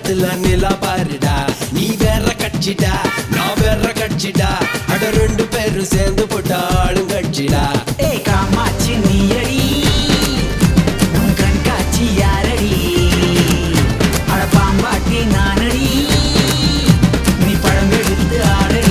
வானத்துல நிலா பாருடா நீ வேற கட்சிடா நான் வேற கட்சிடா அட ரெண்டு பேரும் சேர்ந்து போட்டா ஆளும் கட்சிடா ஏய் காமாட்சி நீயடி உன் கண்காட்சி யாரடி அட பாம்பாட்டி நானடி நீ படம் எடுத்து ஆடடி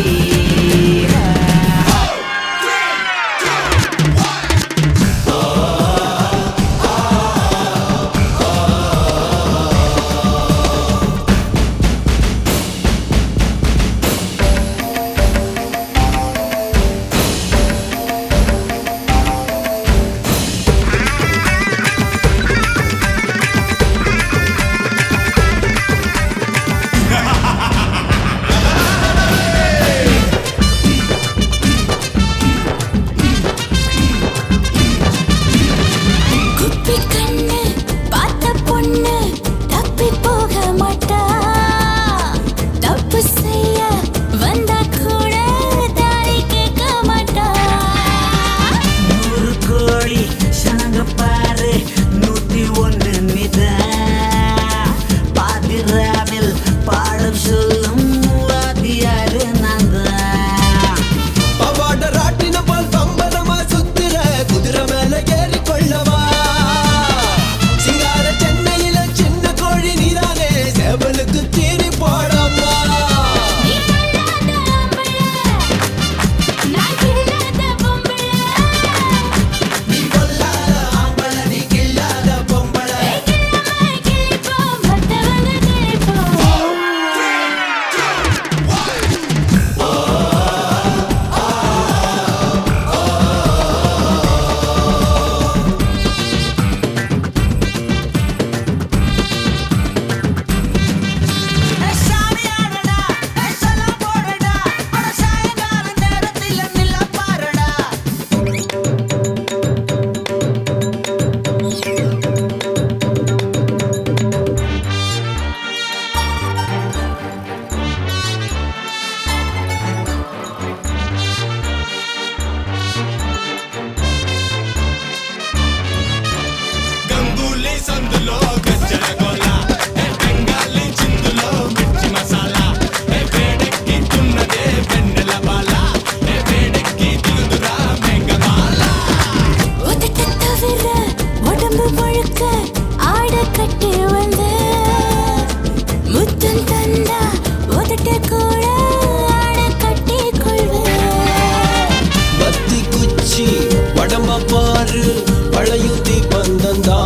பழையுத்தி பந்தந்தா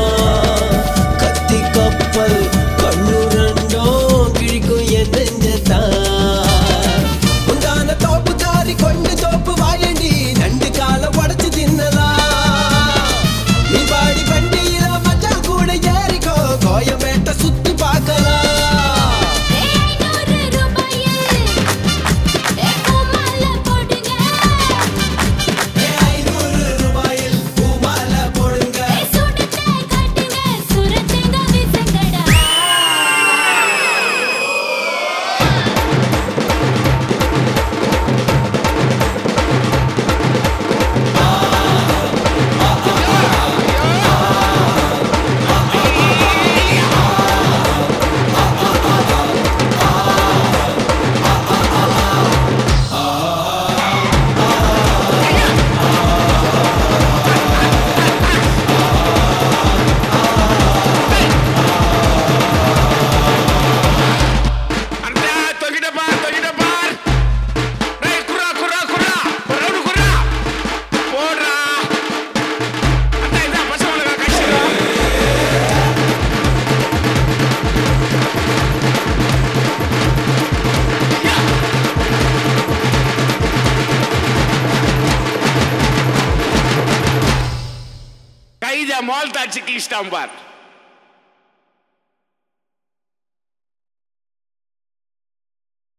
கத்தி கப்பல் கண்ணு ரெண்டோ கிழிக்கும் என் நெஞ்சத்தா உண்டான தோப்பு தாரி கொண்டு தோப்பு வாயண்டி நண்டு கால உடச்சு தின்னலா நீ பாடி வண்டியில மச்சான் கூட ஏறிக்கோ கோயம்பேட்டை சுத்தி பார்க்கலாம் Mall tachi ki stambar.